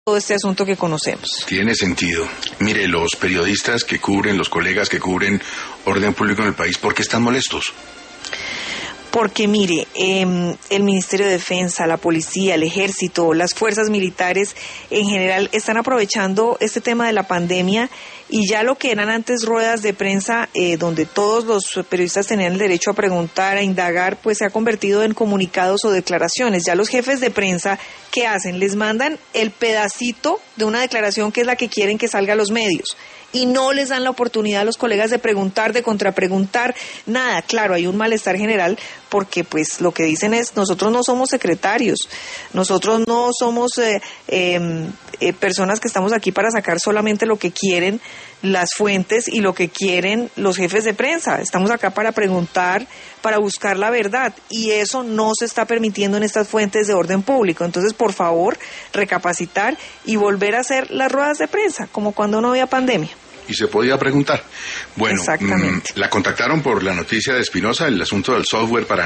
todo este asunto que conocemos. Tiene sentido. Mire, los periodistas que cubren, los colegas que cubren orden público en el país, ¿por qué están molestos? Porque mire, el Ministerio de Defensa, la policía, el ejército, las fuerzas militares en general están aprovechando este tema de la pandemia y ya lo que eran antes ruedas de prensa donde todos los periodistas tenían el derecho a preguntar, a indagar, pues se ha convertido en comunicados o declaraciones. Ya los jefes de prensa, ¿qué hacen? Les mandan el pedacito de una declaración que es la que quieren que salga a los medios. Y no les dan la oportunidad a los colegas de preguntar, de contrapreguntar, nada. Claro, hay un malestar general porque pues lo que dicen es, nosotros no somos secretarios, nosotros no somos personas que estamos aquí para sacar solamente lo que quieren las fuentes y lo que quieren los jefes de prensa. Estamos acá para preguntar, para buscar la verdad, y eso no se está permitiendo en estas fuentes de orden público. Entonces, por favor, recapacitar y volver a hacer las ruedas de prensa, como cuando no había pandemia. Y se podía preguntar. Bueno, exactamente. La contactaron por la noticia de Espinosa, el asunto del software para